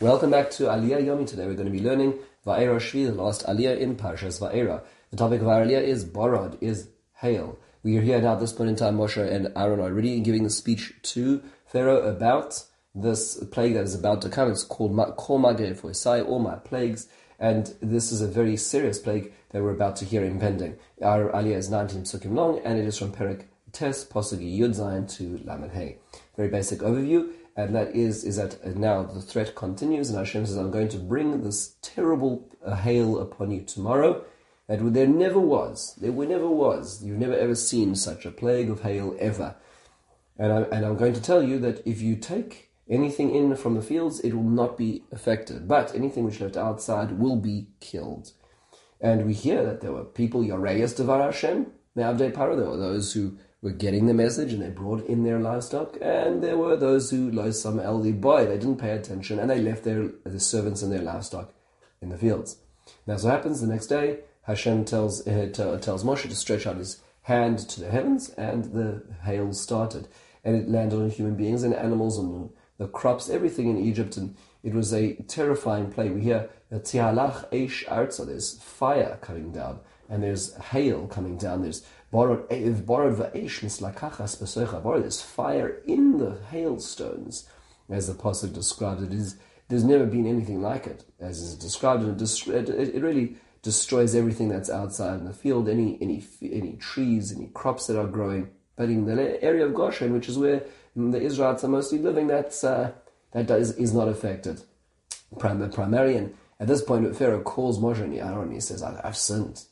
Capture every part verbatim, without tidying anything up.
Welcome back to Aliyah Yomi. Today we're going to be learning Va'era Shvi, the last Aliyah in Parshas Va'era. The topic of our Aliyah is Borod, is hail. We are here now at this point in time. Moshe and Aaron are already giving the speech to Pharaoh about this plague that is about to come. It's called Kol Mageh for Isai, all my plagues. And this is a very serious plague that we're about to hear impending. Our Aliyah is nineteen psukim long, and it is from Perek Tes, Pasuk Yud Zayin to Lamed Hey. Very basic overview. And that is, is that now the threat continues, and Hashem says, I'm going to bring this terrible uh, hail upon you tomorrow, that there never was, there never was, you've never ever seen such a plague of hail ever. And, I, and I'm going to tell you that if you take anything in from the fields, it will not be affected, but anything which left outside will be killed. And we hear that there were people, Yareyas Devar Hashem, Me'avdei Paro, there were those who were getting the message and they brought in their livestock, and there were those who lo sam el boy, they didn't pay attention and they left their the servants and their livestock in the fields. Now, so happens the next day, Hashem tells uh, t- tells Moshe to stretch out his hand to the heavens, and the hail started, and it landed on human beings and animals and the crops, everything in Egypt, and it was a terrifying plague. We hear that tihalach eish arza, there's fire coming down, and there's hail coming down. There's borod borod va'esh mislakachas besoicha borod. There's fire in the hailstones, as the pasuk described it. Is there's never been anything like it, as is described, and it, it really destroys everything that's outside in the field, any any any trees, any crops that are growing. But in the area of Goshen, which is where the Israelites are mostly living, that's uh, that is is not affected Prim- primarily. And at this point, Pharaoh calls Moshe and Aaron and he says, I've sinned.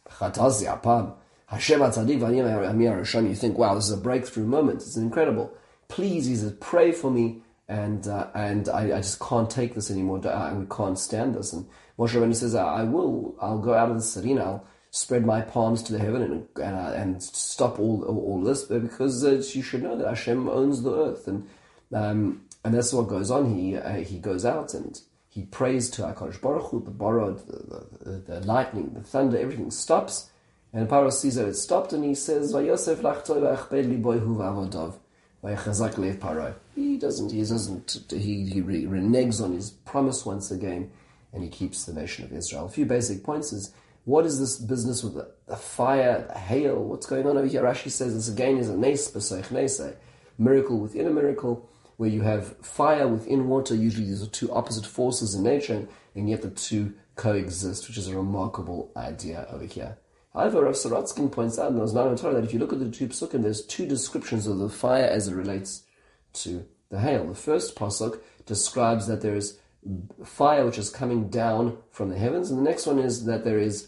Hashem HaTzadik, you think, wow, this is a breakthrough moment. It's incredible. Please, he says, pray for me, and uh, and I, I just can't take this anymore. I, we can't stand this. And Moshe Rabbeinu says, I will, I'll go out of the city and I'll spread my palms to the heaven and and, uh, and stop all all this, because uh, you should know that Hashem owns the earth. And um, and that's what goes on. He uh, he goes out and he prays to HaKadosh Baruch Hu, the borod, the, the, the lightning, the thunder, everything stops. And Paro sees that it stopped, and he says, "Vayosef lachtoi va'achbed liboihu va'avodav va'yachazak lev Paro." He doesn't. He doesn't. He he reneges on his promise once again, and he keeps the nation of Israel. A few basic points is, what is this business with the, the fire, the hail? What's going on over here? Rashi says this again is a nes b'seich nesei, miracle within a miracle, where you have fire within water. Usually these are two opposite forces in nature, and yet the two coexist, which is a remarkable idea over here. However, Rav Sorotzkin points out in the Oznanim Torah that if you look at the two psukim, there's two descriptions of the fire as it relates to the hail. The first pasuk describes that there is fire which is coming down from the heavens, and the next one is that there is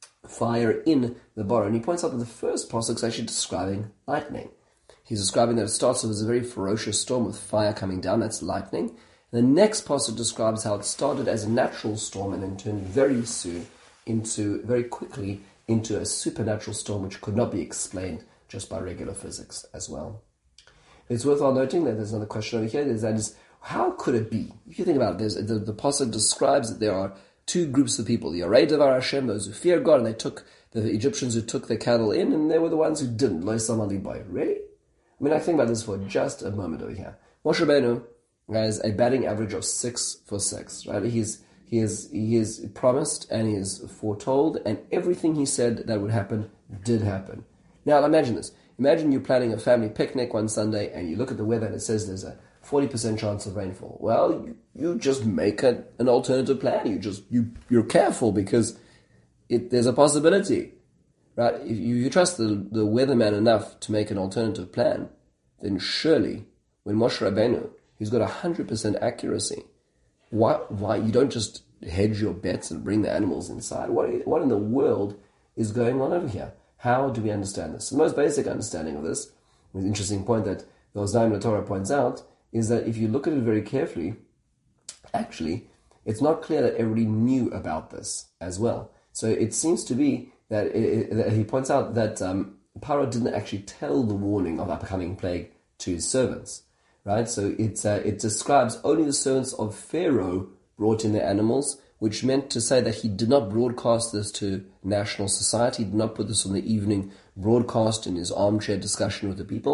fire in the borah. And he points out that the first pasuk is actually describing lightning. He's describing that it starts off as a very ferocious storm with fire coming down, that's lightning. And the next pasuk describes how it started as a natural storm and then turned very soon into, very quickly, into a supernatural storm which could not be explained just by regular physics as well. It's worthwhile noting that there's another question over here, that is, how could it be? If you think about it, there's, the, the pasuk describes that there are two groups of people, the Yarei Devar Hashem, those who fear God, and they took, the Egyptians who took their cattle in, and they were the ones who didn't. Lo Sam Ali Boy. Really? I mean, I think about this for just a moment over here. Moshe Rabbeinu has a batting average of six for six, right? He's He is he is promised and he is foretold, and everything he said that would happen did happen. Now imagine this. Imagine you're planning a family picnic one Sunday and you look at the weather and it says there's a forty percent chance of rainfall. Well, you, you just make a, an alternative plan. You just you you're careful because it there's a possibility, right? If you, you trust the, the weatherman enough to make an alternative plan, then surely when Moshe Rabbeinu, he's got one hundred percent accuracy. Why, why you don't just hedge your bets and bring the animals inside? What, what in the world is going on over here? How do we understand this? The most basic understanding of this, an interesting point that the Oznanim Torah points out, is that if you look at it very carefully, actually, it's not clear that everybody knew about this as well. So it seems to be that, it, that he points out that um, Paro didn't actually tell the warning of upcoming plague to his servants. Right, so it uh, it describes only the servants of Pharaoh brought in their animals, which meant to say that he did not broadcast this to national society, he did not put this on the evening broadcast in his armchair discussion with the people.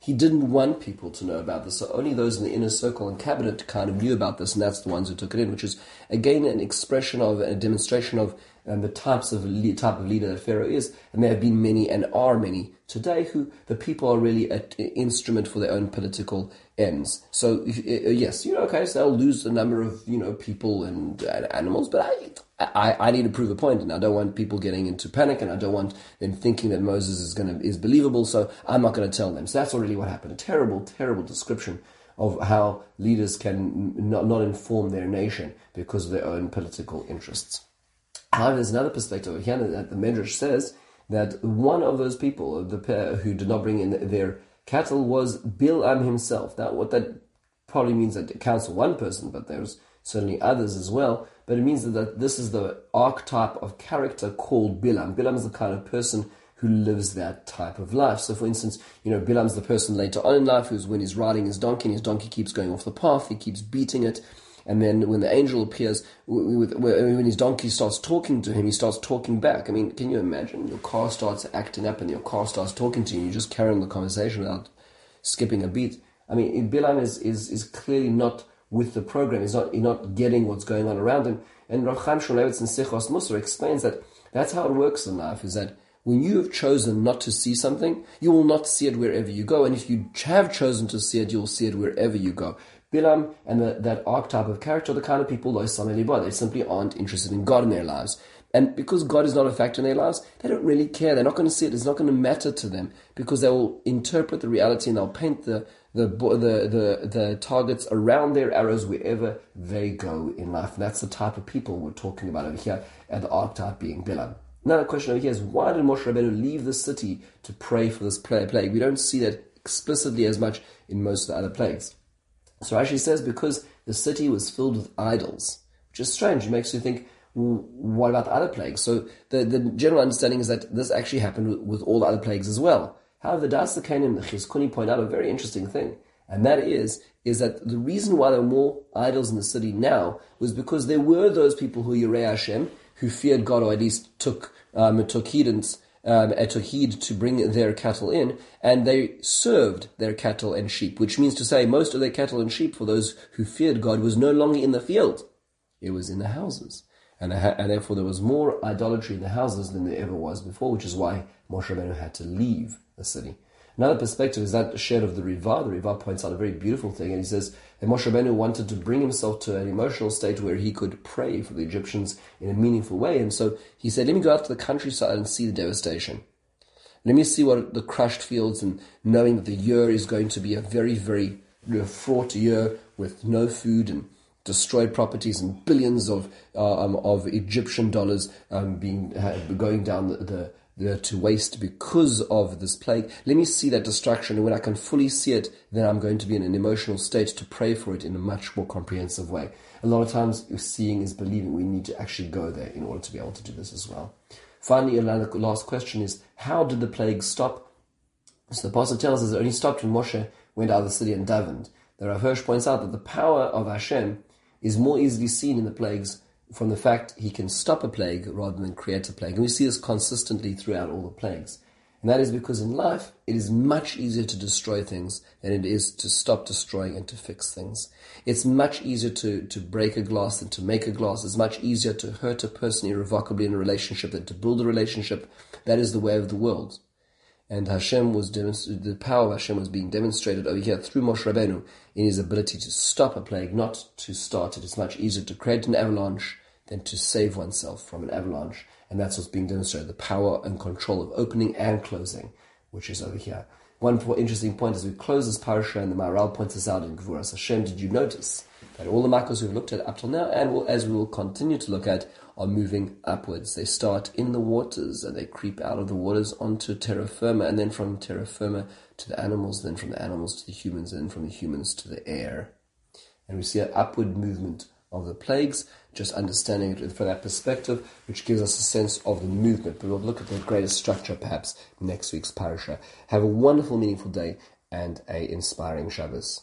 he didn't want people to know about this. So only those in the inner circle and cabinet kind of knew about this, and that's the ones who took it in, which is, again, an expression of, a demonstration of um, the types of type of leader that Pharaoh is. And there have been many and are many today who the people are really an instrument for their own political ends. So, if, uh, yes, you know, okay, so they'll lose a number of, you know, people and uh, animals, but I... I, I need to prove a point, and I don't want people getting into panic, and I don't want them thinking that Moses is going to is believable, so I'm not going to tell them. So that's already what happened. A terrible, terrible description of how leaders can not, not inform their nation because of their own political interests. However, there's another perspective here that the Medrash says that one of those people, the pair who did not bring in their cattle, was Bilam himself. Now, what that probably means that it counts for one person, but there's certainly others as well. But it means that this is the archetype of character called Bilam. Bilam is the kind of person who lives that type of life. So, for instance, you know, Bilam's the person later on in life who's when he's riding his donkey and his donkey keeps going off the path, he keeps beating it. And then when the angel appears, when his donkey starts talking to him, he starts talking back. I mean, can you imagine? Your car starts acting up and your car starts talking to you. You just carry on the conversation without skipping a beat. I mean, Bilam is, is, is clearly not with the program. He's not, he's not getting what's going on around him. And Rav Chaim Shmulevitz in Sichos Musar explains that that's how it works in life, is that when you have chosen not to see something, you will not see it wherever you go. And if you have chosen to see it, you'll see it wherever you go. Bilam and the, that archetype of character are the kind of people, they simply aren't interested in God in their lives. And because God is not a factor in their lives, they don't really care. They're not going to see it. It's not going to matter to them because they will interpret the reality and they'll paint the the the the, the targets around their arrows wherever they go in life. And that's the type of people we're talking about over here, and the archetype being Bilam. Another question over here is, why did Moshe Rabbeinu leave the city to pray for this plague? We don't see that explicitly as much in most of the other plagues. So Rashi says because the city was filled with idols, which is strange. It makes you think, what about the other plagues? So the, the general understanding is that this actually happened with, with all the other plagues as well. However, the Das L'Kainim and the Chizkuni point out a very interesting thing, and that is, is that the reason why there were more idols in the city now was because there were those people who Yirei Hashem, who feared God, or at least took um, took heed and um, took heed to bring their cattle in, and they served their cattle and sheep, which means to say most of their cattle and sheep, for those who feared God, was no longer in the field; it was in the houses. And, and therefore there was more idolatry in the houses than there ever was before, which is why Moshe Rabbeinu had to leave the city. Another perspective is that shared of the Riva. The Riva points out a very beautiful thing, and he says that Moshe Rabbeinu wanted to bring himself to an emotional state where he could pray for the Egyptians in a meaningful way. And so he said, let me go out to the countryside and see the devastation. Let me see what the crushed fields, and knowing that the year is going to be a very, very fraught year with no food and destroyed properties and billions of uh, um, of Egyptian dollars um, being uh, going down the, the, the to waste because of this plague. Let me see that destruction, and when I can fully see it, then I'm going to be in an emotional state to pray for it in a much more comprehensive way. A lot of times, seeing is believing. We need to actually go there in order to be able to do this as well. Finally, another last question is, how did the plague stop? So the Pasuk tells us it only stopped when Moshe went out of the city and davened. The Rav Hirsch points out that the power of Hashem is more easily seen in the plagues from the fact he can stop a plague rather than create a plague. And we see this consistently throughout all the plagues. And that is because in life, it is much easier to destroy things than it is to stop destroying and to fix things. It's much easier to, to break a glass than to make a glass. It's much easier to hurt a person irrevocably in a relationship than to build a relationship. That is the way of the world. And Hashem was demonstrated, the power of Hashem was being demonstrated over here through Moshe Rabbeinu in his ability to stop a plague, not to start it. It's much easier to create an avalanche than to save oneself from an avalanche. And that's what's being demonstrated, the power and control of opening and closing, which is over here. One interesting point as we close this parasha, and the Maharal points this out in Gevuras Hashem, did you notice that all the makkos we've looked at up till now, and will, as we will continue to look at, are moving upwards. They start in the waters and they creep out of the waters onto terra firma, and then from terra firma to the animals, then from the animals to the humans, and then from the humans to the air. And we see an upward movement of the plagues, just understanding it from that perspective, which gives us a sense of the movement. But we'll look at the greater structure perhaps next week's parasha. Have a wonderful, meaningful day and a inspiring Shabbos.